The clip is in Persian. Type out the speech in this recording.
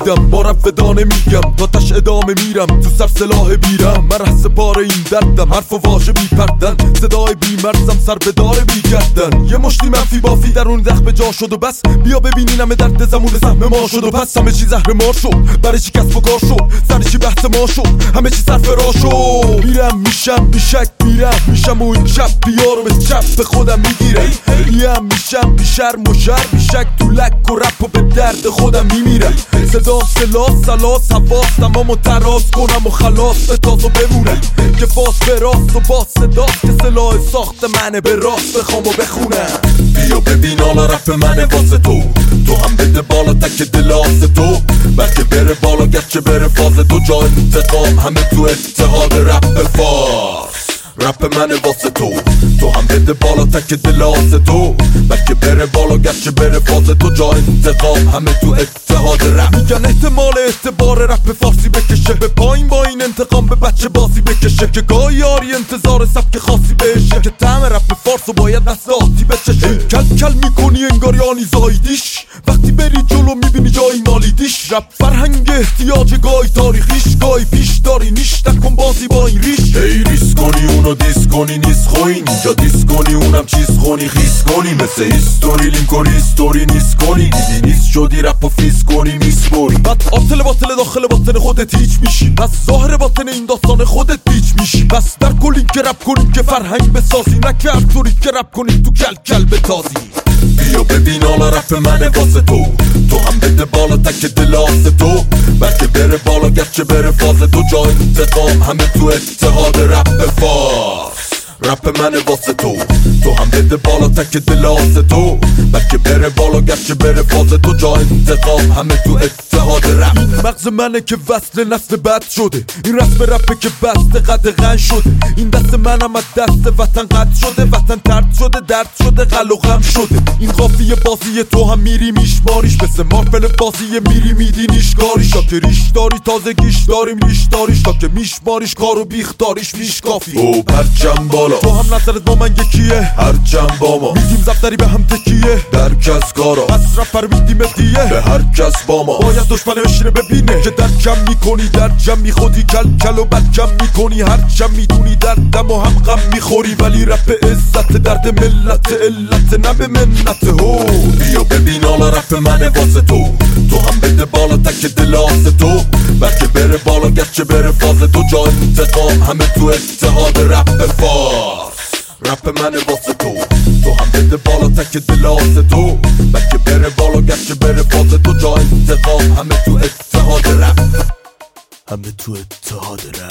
میگم با رفت دانه میگم تا تش ادامه میرم تو سر سلاح بیرم من رحص پاره این دردم حرف و واژه بی پردن صدای بی مرزم سر به داره بی گردن یه مشتی منفی بافی درون رخ به جا شد و بس بیا ببینین همه درد زمون سهم ما شد و پس همه چی زهر مار شد برای چی کسب و کار شد سر چی بحث ما شد همه چی صرف را شد میرم میشم بیشک میرم میشم و این چپ بیارو به چپ به خودم میگیرم میم میشم بی شرم و شر بیشک تو لک و رپ و به درد خودم میمیرم صدا سلاس سلاس حواس تمام و تراز کنم و خلاص به تاز و بمونم که فاس به راست و باز صداست که سلاح ساخت منه به راست بخوام و بخونم بیا ببین حالا رپ منه واسه تو هم بده بالا تک دلاس تو بلکه بره بالا گرچه بره فاز تو جای انتقام همه تو اتحاد رپ فارس رپ منه واسه تو هم بده بالا تک دلاس تو بلکه بره بالا گرچه بره فاز تو جای انتقام همه تو اتحاد رپ میگن احتمال اعتبار رپ فارسی بکشه به پایین با این انتقام به بچه بازی بکشه که گاهی یاری انتظار سبک خاصی بشه که طعم رپ فارسو باید دست آتی بچشه کل کل میکنی انگاریانی زایدیش وقتی بری جلو میبینی جایی مالیدیش رپ فرهنگ احتیاج گاهی تاریخیش گاهی پیش داری نیش نکن بازی با این ریش ای ریس کنی اونو دیس کنی نیست خوین اینجا دیس کنی اونم چیز خونی خیس کنی مثل هیستوری لینک و ریستوری نیست کنی دیدی نیست شدی رپ و فیس کنی میسپوری بعد آتل باطل داخل باطن خودت هیچ میشی پس ظاهر باطن این داستان خودت پیچ میشی پس در کلین که رپ کنیم که فرهنگ بسازی نکرد طوری که رپ کنیم تو کل کل بتازی بیا ببین حالا رپ منه واسه تو هم بده بالا تک دلاس تو بلکه بره بالا گرچه بره فاز تو جای انتقام همه تو اتحاد رپ فارس رپ منه واسه تو هم بده بالا تک دلاس تو بلکه بره بالا گرچه بره فاز تو جای انتقام همه تو اتحاد رپ این مغز منه که وصل نسل بد شده این رسم رپه که بسته قدغن شده این دست منم از دست وطن قد شده وطن ترد شده درد شده قل و غم شده این قافیه بازی تو هم میری میشماریش مثل مارفل بازی میری میدی نیشکاریش تا که ریش داری تازگیش داریم ریش داریش تا که میشماریش کارو بیختاریش میش کافی او پرچم بالا تو هم نظرت با من یکیه هرچم با ما میدیم زفتری به هم تکیه در کس کارا پس رپر میدیم ادیه به هر کس با ما باید دشمن بشینه ببینه که در کم میکنی در جمع میخودی کل کل و بد کم میکنی هرچم میدونی دردم و هم غم میخوری ولی رپ عزت درد ملت علت نه به منت هو بیا ببین حالا رپ منه واسه تو هم بده بالا تک دلاس تو بلکه بره بالا گرچه بره فاز تو جای انتقام همه تو اتحاد رپ فارس رپ منه واسه تو هم بده بالا تک دلاس تو بلکه بره بالا گرچه بره فاز تو جای انتقام همه تو اتحاد رپ